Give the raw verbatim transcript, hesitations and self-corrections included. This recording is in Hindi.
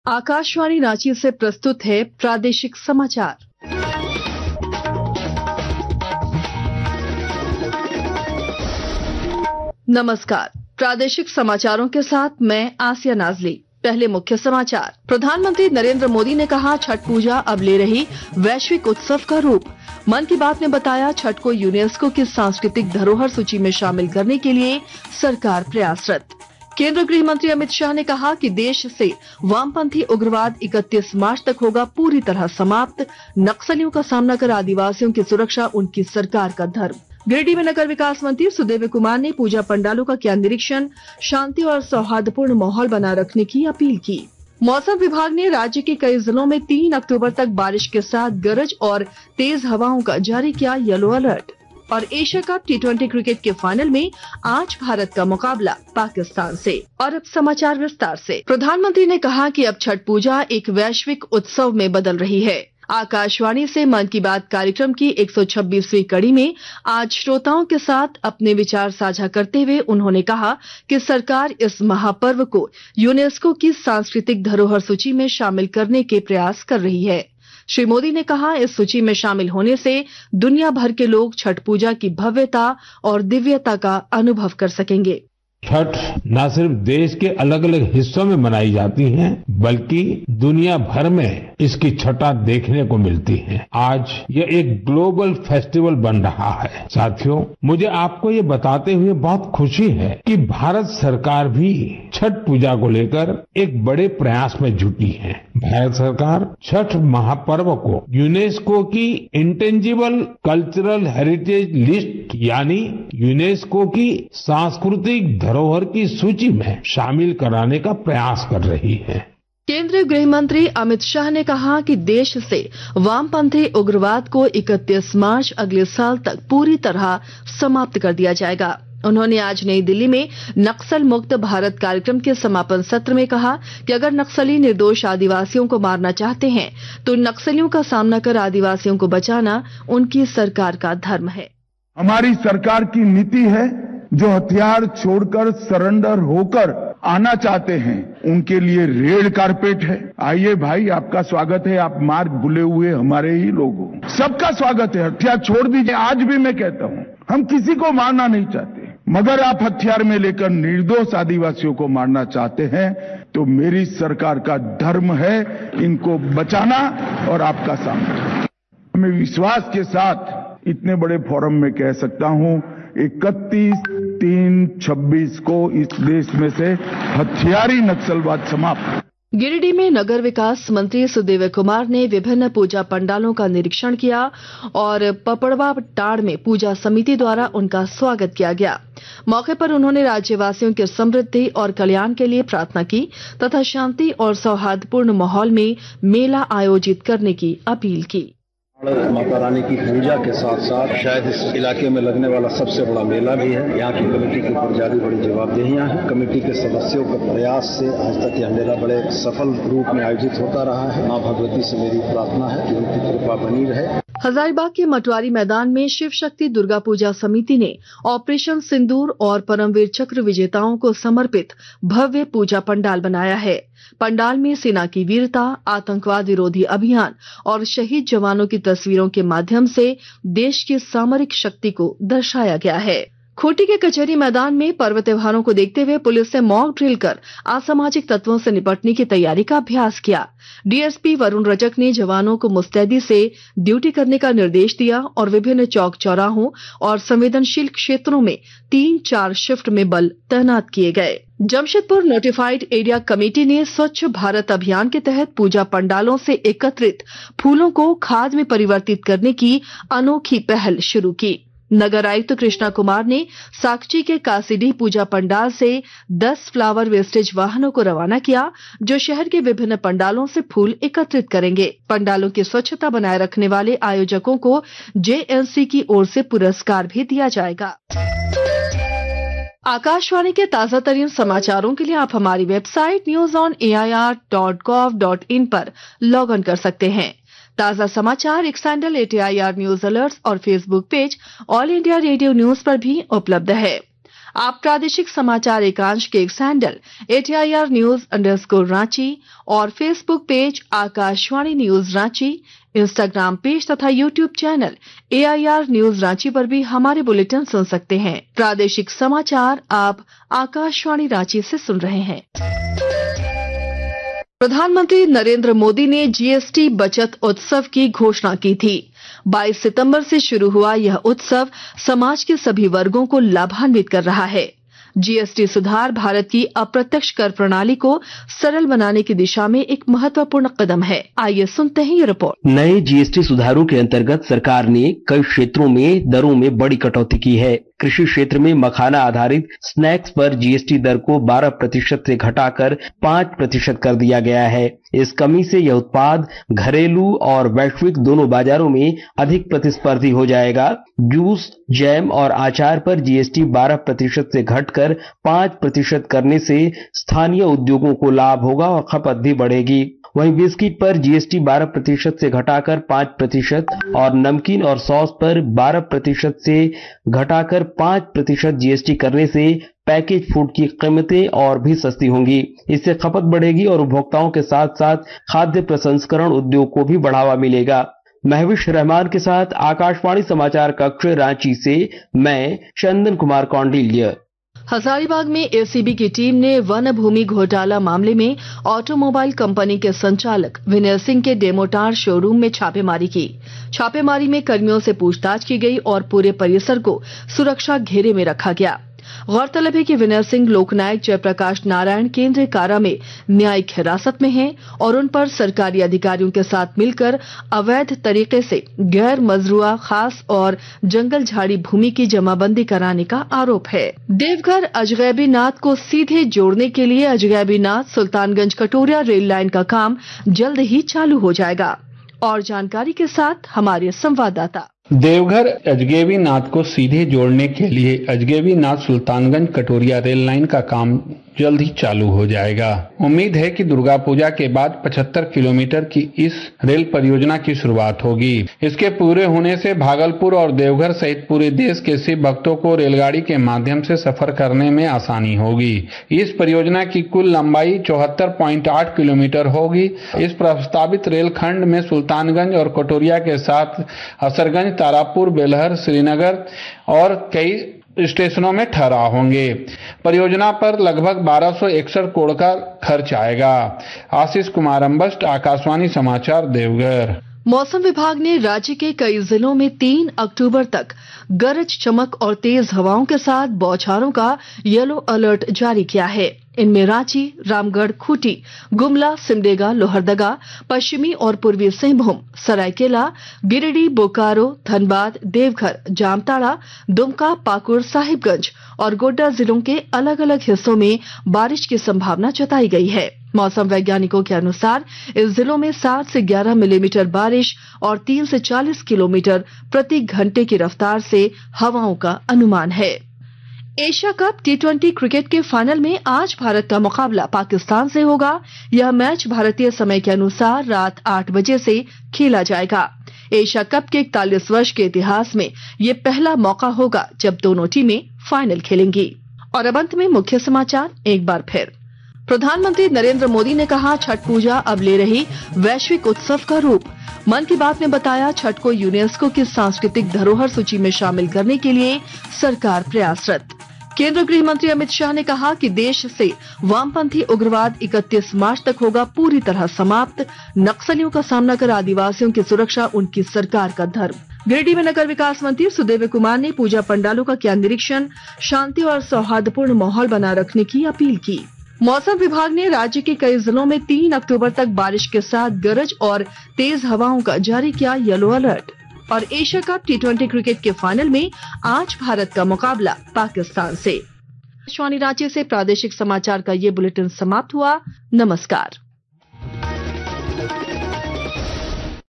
आकाशवाणी रांची से प्रस्तुत है प्रादेशिक समाचार। नमस्कार, प्रादेशिक समाचारों के साथ मैं आसिया नाजली। पहले मुख्य समाचार। प्रधानमंत्री नरेंद्र मोदी ने कहा, छठ पूजा अब ले रही वैश्विक उत्सव का रूप। मन की बात में बताया, छठ को यूनेस्को की सांस्कृतिक धरोहर सूची में शामिल करने के लिए सरकार प्रयासरत। केंद्रीय गृह मंत्री अमित शाह ने कहा कि देश से वामपंथी उग्रवाद इकतीस मार्च तक होगा पूरी तरह समाप्त। नक्सलियों का सामना कर आदिवासियों की सुरक्षा उनकी सरकार का धर्म। गिरिडीह में नगर विकास मंत्री सुदेव कुमार ने पूजा पंडालों का किया निरीक्षण, शांति और सौहार्दपूर्ण माहौल बना रखने की अपील की। मौसम विभाग ने राज्य के कई जिलों में तीन अक्टूबर तक बारिश के साथ गरज और तेज हवाओं का जारी किया येलो अलर्ट। और Asia cup T twenty cricket के फाइनल में आज भारत का मुकाबला पाकिस्तान से। और अब समाचार विस्तार से। प्रधानमंत्री ने कहा कि अब छठ पूजा एक वैश्विक उत्सव में बदल रही है। आकाशवाणी से मन की बात कार्यक्रम की एक सौ छब्बीसवीं कड़ी में आज श्रोताओं के साथ अपने विचार साझा करते हुए उन्होंने कहा कि सरकार इस महापर्व को यूनेस्को की सांस्कृतिक धरोहर सूची में शामिल करने के प्रयास कर रही है। श्री मोदी ने कहा, इस सूची में शामिल होने से दुनिया भर के लोग छठ पूजा की भव्यता और दिव्यता का अनुभव कर सकेंगे। छठ न सिर्फ देश के अलग अलग हिस्सों में मनाई जाती है, बल्कि दुनिया भर में इसकी छठा देखने को मिलती है। आज ये एक ग्लोबल फेस्टिवल बन रहा है। साथियों, मुझे आपको ये बताते हुए बहुत खुशी है कि भारत सरकार भी छठ पूजा को लेकर एक बड़े प्रयास में जुटी है। भारत सरकार छठ महापर्व को यूनेस्को की इंटेंजिबल कल्चरल हेरिटेज लिस्ट यानी यूनेस्को की सांस्कृतिक धरोहर की सूची में शामिल कराने का प्रयास कर रही है। केंद्रीय गृह मंत्री अमित शाह ने कहा कि देश से वामपंथी उग्रवाद को इकतीस मार्च अगले साल तक पूरी तरह समाप्त कर दिया जाएगा। उन्होंने आज नई दिल्ली में नक्सल मुक्त भारत कार्यक्रम के समापन सत्र में कहा कि अगर नक्सली निर्दोष आदिवासियों को मारना चाहते हैं तो नक्सलियों का सामना कर आदिवासियों को बचाना उनकी सरकार का धर्म है। हमारी सरकार की नीति है, जो हथियार छोड़कर सरेंडर होकर आना चाहते हैं उनके लिए रेड कारपेट है। आइए भाई, आपका स्वागत है, आप मार भूले हुए हमारे ही लोग हो, सबका स्वागत है। हथियार छोड़ दीजिए। आज भी मैं कहता हूं, हम किसी को मारना नहीं चाहते, मगर आप हथियार में लेकर निर्दोष आदिवासियों को मारना चाहते हैं तो मेरी सरकार का धर्म है इनको बचाना और आपका सामना। मैं विश्वास के साथ इतने बड़े फोरम में कह सकता हूं, इकतीस तीन छब्बीस को इस देश में से हथियारी नक्सलवाद समाप्त। गिरिडीह में नगर विकास मंत्री सुदेव कुमार ने विभिन्न पूजा पंडालों का निरीक्षण किया और पपड़वा टाड़ में पूजा समिति द्वारा उनका स्वागत किया गया। मौके पर उन्होंने राज्यवासियों की समृद्धि और कल्याण के लिए प्रार्थना की तथा शांति और सौहार्दपूर्ण माहौल में मेला आयोजित करने की अपील की। माता रानी की पूजा के साथ साथ शायद इस इलाके में लगने वाला सबसे बड़ा मेला भी है। यहाँ की कमेटी के ऊपर ज्यादा बड़ी जवाबदेहियां हैं। कमेटी के सदस्यों के प्रयास से आज तक यह मेला बड़े सफल रूप में आयोजित होता रहा है। माँ भगवती से मेरी प्रार्थना है कि उनकी कृपा बनी रहे। हजारीबाग के मटवारी मैदान में शिव शक्ति दुर्गा पूजा समिति ने ऑपरेशन सिंदूर और परमवीर चक्र विजेताओं को समर्पित भव्य पूजा पंडाल बनाया है। पंडाल में सेना की वीरता, आतंकवाद विरोधी अभियान और शहीद जवानों की तस्वीरों के माध्यम से देश की सामरिक शक्ति को दर्शाया गया है। खूंटी के कचहरी मैदान में पर्व त्योहारों को देखते हुए पुलिस ने मॉक ड्रिल कर असामाजिक तत्वों से निपटने की तैयारी का अभ्यास किया। डीएसपी वरुण रजक ने जवानों को मुस्तैदी से ड्यूटी करने का निर्देश दिया और विभिन्न चौक चौराहों और संवेदनशील क्षेत्रों में तीन चार शिफ्ट में बल तैनात किए गए। जमशेदपुर नोटिफाइड एरिया कमेटी ने स्वच्छ भारत अभियान के तहत पूजा पंडालों से एकत्रित फूलों को खाद में परिवर्तित करने की अनोखी पहल शुरू की। नगर आयुक्त कृष्णा कुमार ने साकची के कासीडीह पूजा पंडाल से दस फ्लावर वेस्टेज वाहनों को रवाना किया, जो शहर के विभिन्न पंडालों से फूल एकत्रित करेंगे। पंडालों की स्वच्छता बनाए रखने वाले आयोजकों को जेएनसी की ओर से पुरस्कार भी दिया जाएगा। आकाशवाणी के ताजा तरीन समाचारों के लिए आप हमारी website news on A I R dot gov dot in पर लॉग इन कर सकते हैं। ताजा समाचार X handle at A I R news alerts और Facebook page All India Radio news पर भी उपलब्ध है। आप प्रादेशिक समाचार एकांश के X handle at A I R news underscore Ranchi और Facebook page Akashvani news Ranchi, Instagram page तथा YouTube channel A I R news Ranchi पर भी हमारे बुलेटिन सुन सकते हैं। प्रादेशिक समाचार आप आकाशवाणी रांची से सुन रहे हैं। प्रधानमंत्री नरेंद्र मोदी ने जीएसटी बचत उत्सव की घोषणा की थी। बाईस सितंबर से शुरू हुआ यह उत्सव समाज के सभी वर्गों को लाभान्वित कर रहा है। जीएसटी सुधार भारत की अप्रत्यक्ष कर प्रणाली को सरल बनाने की दिशा में एक महत्वपूर्ण कदम है। आइए सुनते हैं ये रिपोर्ट। नए जीएसटी सुधारों के अंतर्गत सरकार ने कई क्षेत्रों में दरों में बड़ी कटौती की है। कृषि क्षेत्र में मखाना आधारित स्नैक्स पर जीएसटी दर को बारह प्रतिशत से घटाकर पाँच प्रतिशत कर दिया गया है। इस कमी से यह उत्पाद घरेलू और वैश्विक दोनों बाजारों में अधिक प्रतिस्पर्धी हो जाएगा। जूस, जैम और अचार पर जीएसटी बारह प्रतिशत से घटकर पाँच प्रतिशत करने से स्थानीय उद्योगों को लाभ होगा और खपत भी बढ़ेगी। वहीं बिस्किट पर जीएसटी बारह प्रतिशत से घटाकर पाँच प्रतिशत और नमकीन और सॉस पर बारह प्रतिशत से घटाकर पाँच प्रतिशत जीएसटी करने से पैकेज फूड की कीमतें और भी सस्ती होंगी। इससे खपत बढ़ेगी और उपभोक्ताओं के साथ साथ खाद्य प्रसंस्करण उद्योग को भी बढ़ावा मिलेगा। महविश रहमान के साथ आकाशवाणी समाचार कक्ष रांची से मैं चंदन कुमार कौंडिल्य। हजारीबाग में एसीबी की टीम ने वन भूमि घोटाला मामले में ऑटोमोबाइल कंपनी के संचालक विनय सिंह के डेमोटार शोरूम में छापेमारी की। छापेमारी में कर्मियों से पूछताछ की गई और पूरे परिसर को सुरक्षा घेरे में रखा गया। गौरतलब है कि विनय सिंह लोकनायक जयप्रकाश नारायण केंद्रीय कारा में न्यायिक हिरासत में हैं और उन पर सरकारी अधिकारियों के साथ मिलकर अवैध तरीके से गैर मजरूआ खास और जंगल झाड़ी भूमि की जमाबंदी कराने का आरोप है। देवघर अजगैबीनाथ को सीधे जोड़ने के लिए अजगैबीनाथ सुल्तानगंज कटोरिया रेल लाइन का काम जल्द ही चालू हो जाएगा। और जानकारी के साथ हमारे संवाददाता। देवघर अजगैबीनाथ को सीधे जोड़ने के लिए अजगैबीनाथ सुल्तानगंज कटोरिया रेल लाइन का काम जल्द ही चालू हो जाएगा। उम्मीद है कि दुर्गा पूजा के बाद पचहत्तर किलोमीटर की इस रेल परियोजना की शुरुआत होगी। इसके पूरे होने से भागलपुर और देवघर सहित पूरे देश के शिव भक्तों को रेलगाड़ी के माध्यम से सफर करने में आसानी होगी। इस परियोजना की कुल लंबाई चौहत्तर पॉइंट आठ किलोमीटर होगी। इस प्रस्तावित रेलखंड में सुल्तानगंज और कटोरिया के साथ असरगंज, तारापुर, बेलहर, श्रीनगर और कई स्टेशनों में ठहराव होंगे। परियोजना पर लगभग बारह सौ इकसठ करोड़ का खर्च आएगा। आशीष कुमार अम्बस्ट, आकाशवाणी समाचार, देवघर। मौसम विभाग ने राज्य के कई जिलों में तीन अक्टूबर तक गरज चमक और तेज हवाओं के साथ बौछारों का येलो अलर्ट जारी किया है। इनमें रांची, रामगढ़, खूंटी, गुमला, सिमडेगा, लोहरदगा, पश्चिमी और पूर्वी सिंहभूम, सरायकेला, गिरिडीह, बोकारो, धनबाद, देवघर, जामताड़ा, दुमका, पाकुड़, साहिबगंज और गोड्डा जिलों के अलग अलग हिस्सों में बारिश की संभावना जताई गई है। मौसम वैज्ञानिकों के अनुसार इस जिलों में सात से ग्यारह मिलीमीटर बारिश और तीन से चालीस किलोमीटर प्रति घंटे की रफ्तार से हवाओं का अनुमान है। Asia cup T twenty cricket के फाइनल में आज भारत का मुकाबला पाकिस्तान से होगा। यह मैच भारतीय समय के अनुसार रात आठ बजे से खेला जाएगा। एशिया कप के इकतालीस वर्ष के इतिहास में यह पहला मौका होगा जब दोनों टीमें फाइनल खेलेंगी। और अब अंत में मुख्य समाचार एक बार फिर। प्रधानमंत्री नरेंद्र मोदी ने कहा, छठ पूजा अब ले रही वैश्विक उत्सव का रूप। मन की बात में बताया, छठ को यूनेस्को की सांस्कृतिक धरोहर सूची में शामिल करने के लिए सरकार प्रयासरत। केंद्रीय गृह मंत्री अमित शाह ने कहा कि देश से वामपंथी उग्रवाद इकतीस मार्च तक होगा पूरी तरह समाप्त। नक्सलियों का सामना कर आदिवासियों की सुरक्षा उनकी सरकार का धर्म। गिरिडीह में नगर विकास मंत्री सुदेव कुमार ने पूजा पंडालों का किया निरीक्षण। शांति और सौहार्दपूर्ण माहौल बना रखने की अपील की। मौसम विभाग ने राज्य के कई जिलों में तीन अक्टूबर तक बारिश के साथ गरज और तेज हवाओं का जारी किया येलो अलर्ट। और Asia cup T twenty cricket के फाइनल में आज भारत का मुकाबला पाकिस्तान से। आकाशवाणी रांची से प्रादेशिक समाचार का ये बुलेटिन समाप्त हुआ। नमस्कार।